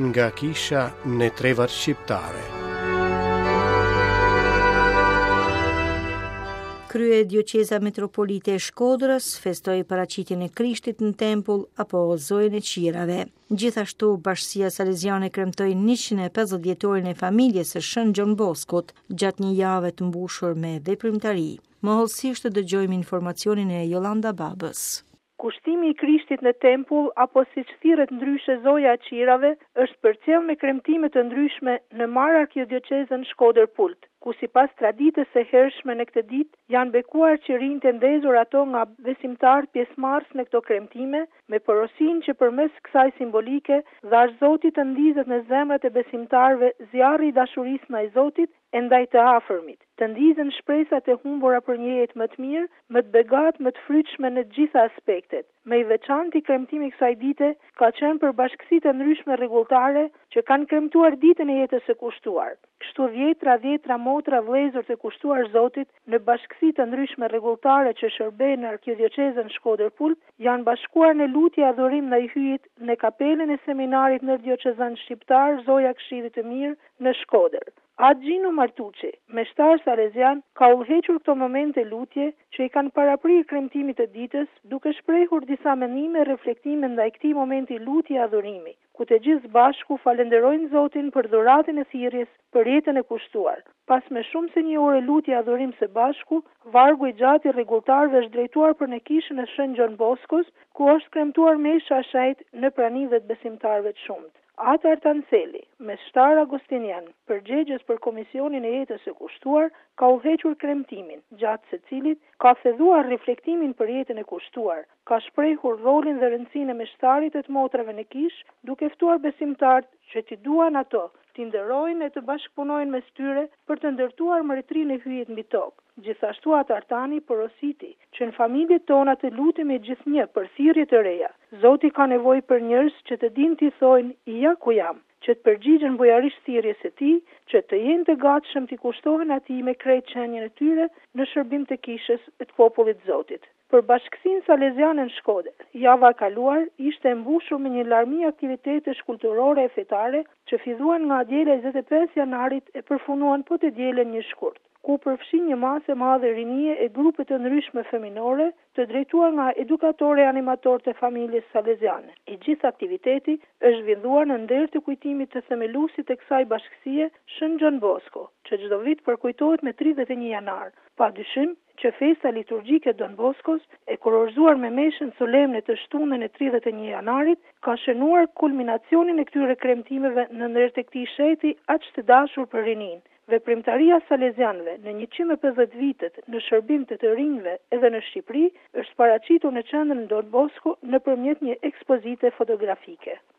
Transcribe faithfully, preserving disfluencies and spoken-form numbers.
nga kisha në trevat shqiptare. Krye Dioqeza Metropolite e Shkodrës festoi paraqitjen e Krishtit në tempull apo zojën e qirave. Gjithashtu Bashkia Saleziane kremtoi njëqind e pesëdhjetë dhjetorin e familjes së Shën Gjon Boskut gjatë një jave të mbushur me veprimtari. Më hollësisht të dëgjojmë informacionin e Jolanda Babës. Kushtimi i Krishtit në tempull, apo siç thirret ndryshe zoja e qirave, është përcjell me kremtime të ndryshme në Mar Arkiodioqezën Shkodër-Pult, ku sipas traditës së hershme në këtë ditë janë bekuar që rinjtë e ndezur ato nga besimtarë pjesëmarrës në këto kremtime, me porosinë që përmes kësaj simbolike dhash Zoti të ndizet në zemrat e besimtarëve zjarri i dashurisë ndaj Zotit e ndaj të afërmit, të ndizen shpresat e humbura për një jetë më të mirë, më të begatë, më të frytshme në të gjitha aspektet. Me i veçantë i kremtimi i kësaj dite ka qenë për bashkësitë e ndryshme rregulltare që kanë kremtuar ditën e jetës së kushtuar. Kështu dhjetra dhjetra motra vëllezër të kushtuar Zotit në bashkësi të ndryshme rregulltare që shërbejnë në Arkiodioqezën Shkodër-Pult janë bashkuar në lutje adhurim ndaj hyjit në kapelen e seminarit ndërdioqezan shqiptar Zoja Këshillit të Mirë në Shkodër. Agjino Martuçi, meshtar salezian, ka udhëhequr këto momente lutje që i kanë paraprirë kremtimit të ditës, duke shprehur disa mendime reflektime ndaj këtij momenti lutje adhurimi, ku të gjithë bashku falenderojnë Zotin për dhuratën e thirrjes për jetën e kushtuar. Pas me shumë se një ore lutje adhurim së bashku, vargu i gjatë i rregulltarëve është drejtuar për në kishën e Shën Gjon Boskos, ku është kremtuar mesha e shajt në pranive të besimtarëve të shumtë. Atar Tanceli, mestar agostinian, përgjegjës për Komisionin e Jetës së Kushtuar, ka udhëhequr kremtimin, gjatë së cilit ka thedhuar reflektimin për jetën e kushtuar, ka shprehur rolin dhe rëndësinë e meshtarit e të motrave në kishë, duke ftuar besimtarët që t'i duan ato, t'i nderojnë e të bashkëpunojnë mes tyre për të ndërtuar mërëtrinë e hyjit mbi tokë. Gjithashtu Atartani porositi që në familjet tona të lutemi gjithnjë për thirrje të reja. Zoti ka nevojë për njerëz që të dinë t'i thojnë ja ku jam, që të përgjigjen bujarisht thirrjes së tij, që të jenë të gatshëm t'i kushtohen atij me krejt qenien e tyre në shërbim të kishës e të popullit të Zotit. Për bashkësinë saleziane në Shkodër, java e kaluar ishte mbushur me një larmi aktivitetesh kulturore e fetare që filluan nga diela njëzet e pesë janarit e përfunduan po të dielën një shkurt, ku përfshin një masë e madhe rinie e grupe të ndryshme feminore të drejtuar nga edukatore e animatorë të familjes saleziane. I gjithë aktiviteti është zhvilluar në nder të kujtimit të themeluesit të kësaj bashkësie, Shën Gjon Bosko, që çdo vit përkujtohet me tridhjetë e një janar. Padyshim që festa liturgjike Don Boskos, e kurorzuar me meshën solemne të shtunën e tridhjetë e një janarit, ka shënuar kulminacionin e këtyre kremtimeve në ndër të këtij sheti aq të dashur për rinin. Veprimtaria salezianëve në njëqind e pesëdhjetë vitet në shërbim të të rinjve edhe në Shqipëri është paraqitur në qendrën Don Bosko nëpërmjet një ekspozite fotografike.